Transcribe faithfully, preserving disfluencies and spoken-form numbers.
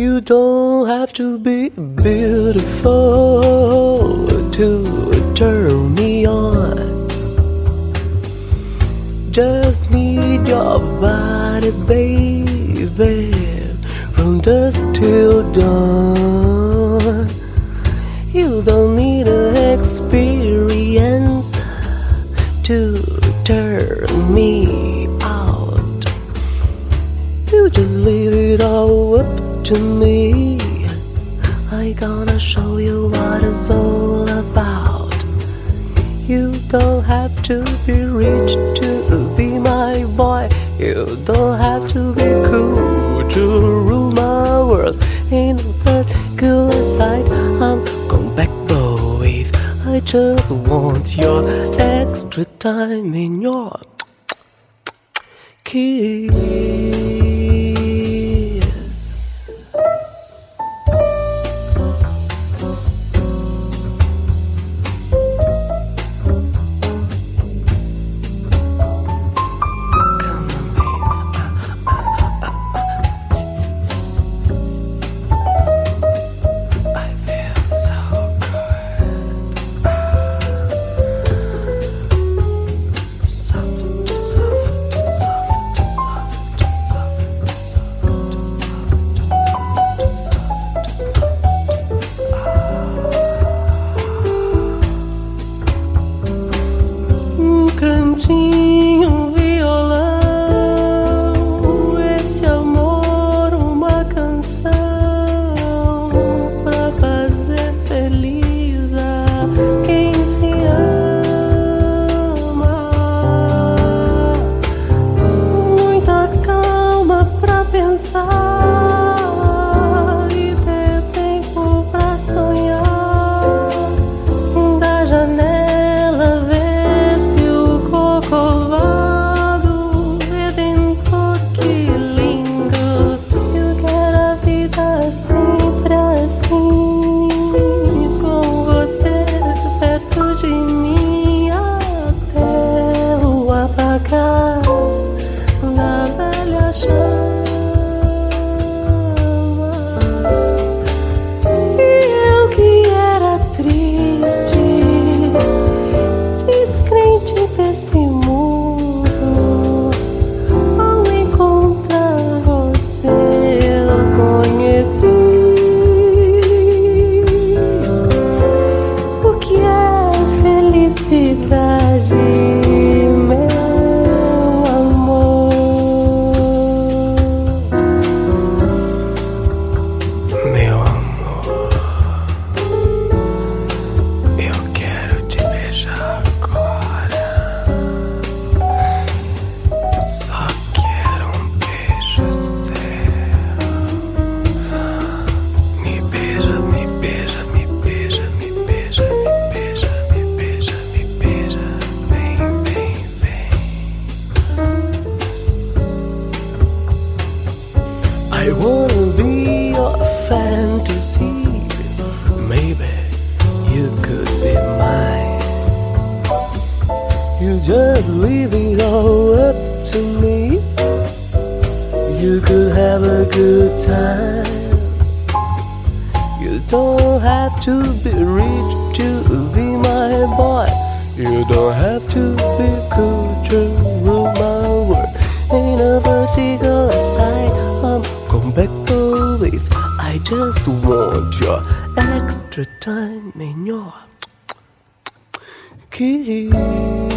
You don't have to be beautiful to turn me on. Just need your body, baby, from dusk till dawn. You don't need an experience to turn me out. You just leave it all up to me. I gonna show you what it's all about. You don't have to be rich to be my boy. You don't have to be cool to rule my world. In a particular side, I'm going back with. I just want your extra time in your kiss. Cantinho, violão, esse amor, uma canção pra fazer feliz a quem se ama. Muita calma pra pensar e ter tempo pra sonhar. Da janela ver Corcovado, Redentor, que lindo. Eu quero a vida sempre assim, com você perto de mim, até o apagar da velha chama. E eu que era triste, descrente desse mundo, ao encontrar você eu conheci o que é felicidade, meu amor. Meu amor, eu quero te beijar agora. Só quero um beijo seu. Me beija, me beija, me beija, me beija, me beija, me beija, me beija. Vem, vem, vem. I wanna be your fantasy. Maybe you could be mine. You just leave it all up to me. You could have a good time. You don't have to be rich to be my boy. You don't have to be cool to rule my world. In a particular side, I'm going back with. I just want your extra time in your kiss.